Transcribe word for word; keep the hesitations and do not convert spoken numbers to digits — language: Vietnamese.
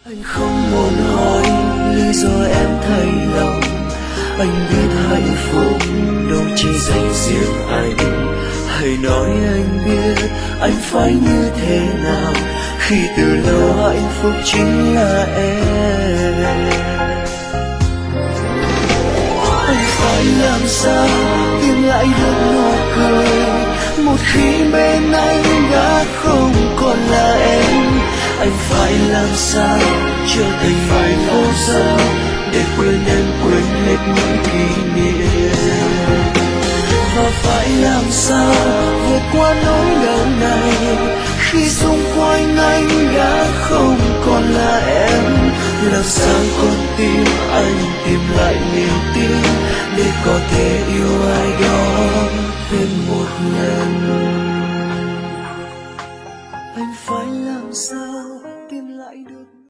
Anh không muốn hỏi lý do em thay lòng. Anh biết hạnh phúc đâu chỉ dành riêng ai định. Hãy nói anh biết anh phải như thế nào khi từ lâu hạnh phúc chính là em. Anh phải làm sao tìm lại được nụ cười một khi bên anh đã không còn là em. Anh phải làm sao trở thành phải vô dấu để quên em, quên hết những kỷ niệm. Và phải làm sao vượt qua nỗi đau này khi xung quanh anh đã không còn là em. Làm sao con tim anh tìm lại niềm tin để có thể yêu ai đó thêm một lần. Anh phải làm sao tìm lại được